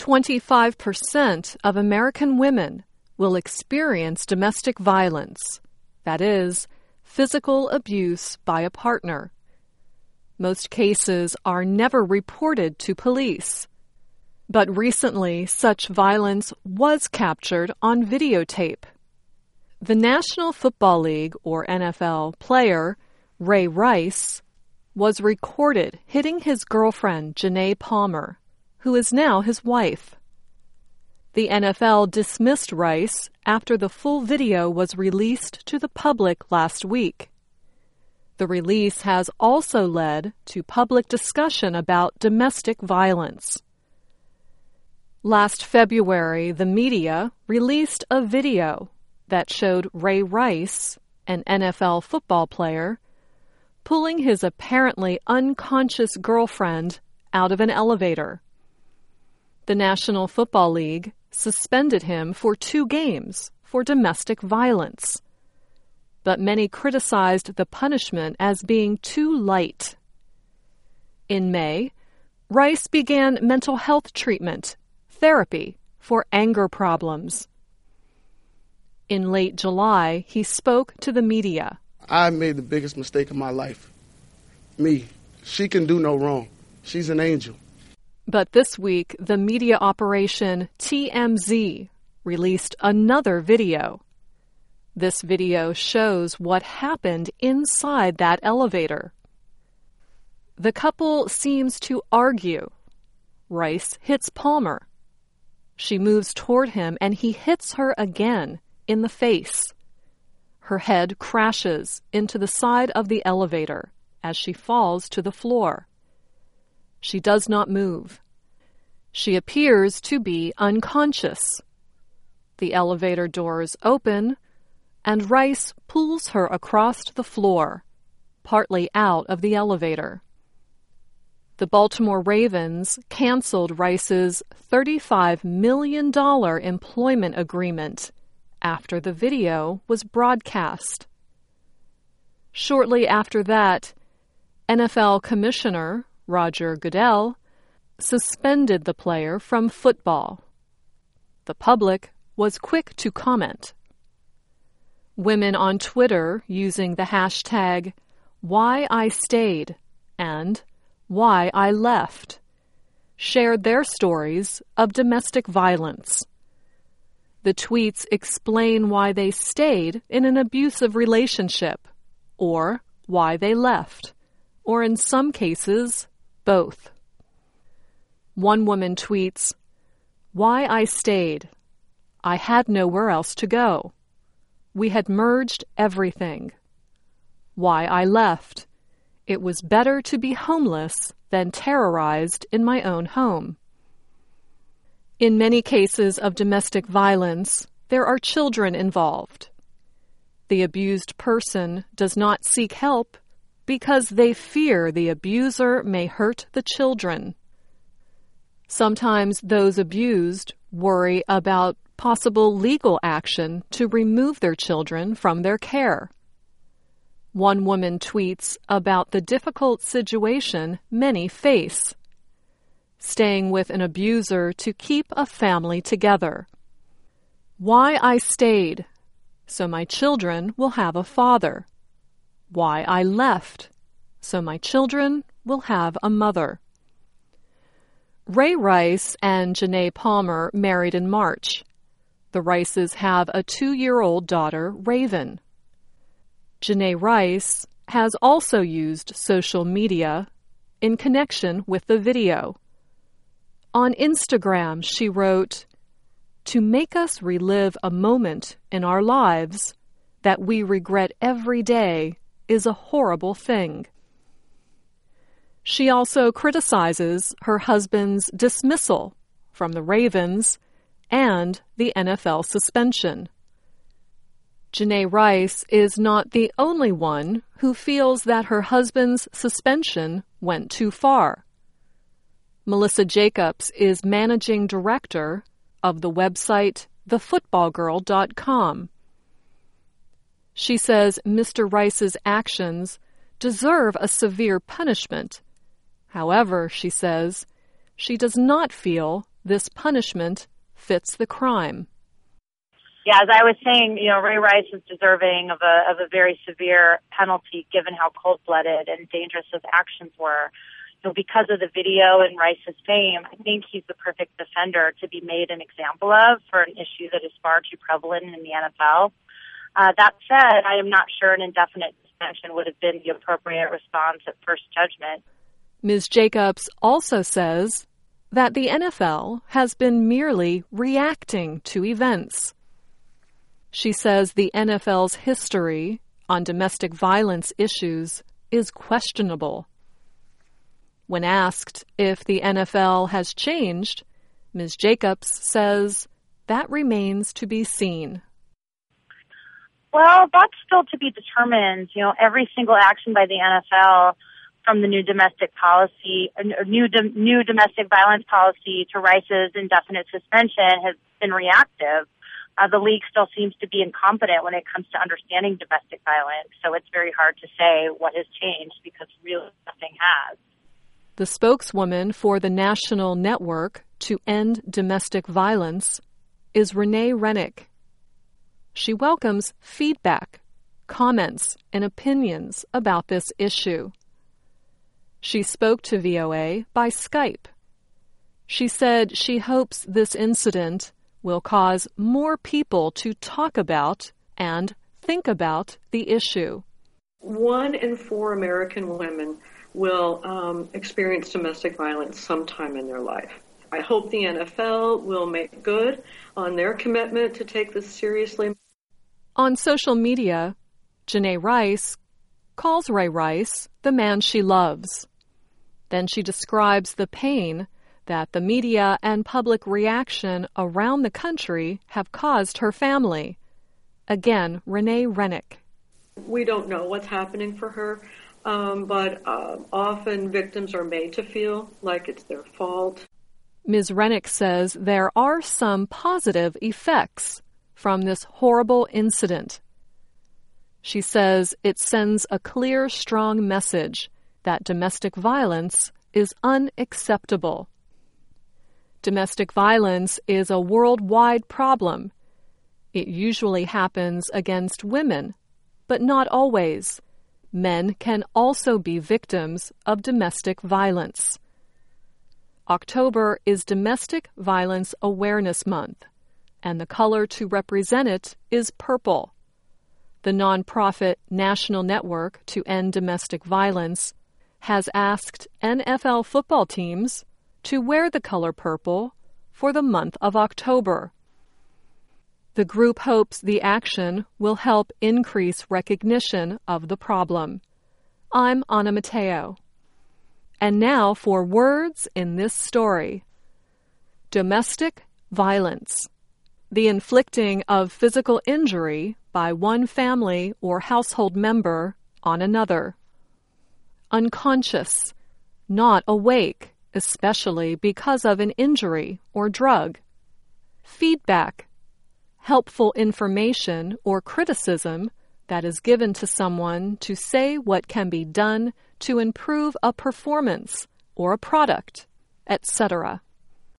25% of American women will experience domestic violence, that is, physical abuse by a partner. Most cases are never reported to police. But recently, such violence was captured on videotape. The National Football League, or NFL, player, Ray Rice, was recorded hitting his girlfriend, Janae Palmer, who is now his wife. The NFL dismissed Rice after the full video was released to the public last week. The release has also led to public discussion about domestic violence. Last February, the media released a video that showed Ray Rice, an NFL football player, pulling his apparently unconscious girlfriend out of an elevator. The National Football League suspended him for 2 games for domestic violence. But many criticized the punishment as being too light. In May, Rice began mental health treatment, therapy, for anger problems. In late July, he spoke to the media. I made the biggest mistake of my life. Me. She can do no wrong. She's an angel. But this week, the media operation TMZ released another video. This video shows what happened inside that elevator. The couple seems to argue. Rice hits Palmer. She moves toward him and he hits her again in the face. Her head crashes into the side of the elevator as she falls to the floor. She does not move. She appears to be unconscious. The elevator doors open, and Rice pulls her across the floor, partly out of the elevator. The Baltimore Ravens canceled Rice's $35 million employment agreement after the video was broadcast. Shortly after that, NFL Commissioner Roger Goodell suspended the player from football. The public was quick to comment. Women on Twitter using the hashtag #WhyIStayed and #WhyILeft shared their stories of domestic violence. The tweets explain why they stayed in an abusive relationship, or why they left, or in some cases, both. One woman tweets, "Why I stayed. I had nowhere else to go. We had merged everything. Why I left. It was better to be homeless than terrorized in my own home." In many cases of domestic violence, there are children involved. The abused person does not seek help because they fear the abuser may hurt the children. Sometimes those abused worry about possible legal action to remove their children from their care. One woman tweets about the difficult situation many face: staying with an abuser to keep a family together. Why I stayed, so my children will have a father. Why I left, so my children will have a mother. Ray Rice and Janae Palmer married in March. The Rices have a 2-year-old daughter, Raven. Janae Rice has also used social media in connection with the video. On Instagram, she wrote, "To make us relive a moment in our lives that we regret every day is a horrible thing." She also criticizes her husband's dismissal from the Ravens and the NFL suspension. Janae Rice is not the only one who feels that her husband's suspension went too far. Melissa Jacobs is managing director of the website thefootballgirl.com. She says Mr. Rice's actions deserve a severe punishment. However, she says, she does not feel this punishment fits the crime. Yeah, as I was saying, Ray Rice is deserving of a very severe penalty given how cold-blooded and dangerous his actions were. Because of the video and Rice's fame, I think he's the perfect defender to be made an example of for an issue that is far too prevalent in the NFL. That said, I am not sure an indefinite suspension would have been the appropriate response at first judgment. Ms. Jacobs also says that the NFL has been merely reacting to events. She says the NFL's history on domestic violence issues is questionable. When asked if the NFL has changed, Ms. Jacobs says that remains to be seen. Well, that's still to be determined. Every single action by the NFL, from the new domestic policy, new domestic violence policy to Rice's indefinite suspension, has been reactive. The league still seems to be incompetent when it comes to understanding domestic violence, so it's very hard to say what has changed because really nothing has. The spokeswoman for the National Network to End Domestic Violence is Renee Rennick. She welcomes feedback, comments, and opinions about this issue. She spoke to VOA by Skype. She said she hopes this incident will cause more people to talk about and think about the issue. 1 in 4 American women will experience domestic violence sometime in their life. I hope the NFL will make good on their commitment to take this seriously. On social media, Janae Rice calls Ray Rice the man she loves. Then she describes the pain that the media and public reaction around the country have caused her family. Again, Renee Rennick. We don't know what's happening for her, but often victims are made to feel like it's their fault. Ms. Rennick says there are some positive effects from this horrible incident. She says it sends a clear, strong message that domestic violence is unacceptable. Domestic violence is a worldwide problem. It usually happens against women, but not always. Men can also be victims of domestic violence. October is Domestic Violence Awareness Month, and the color to represent it is purple. The nonprofit National Network to End Domestic Violence has asked NFL football teams to wear the color purple for the month of October. The group hopes the action will help increase recognition of the problem. I'm Anna Mateo. And now for words in this story. Domestic violence. The inflicting of physical injury by one family or household member on another. Unconscious. Not awake, especially because of an injury or drug. Feedback. Helpful information or criticism that is given to someone to say what can be done to improve a performance or a product, etc.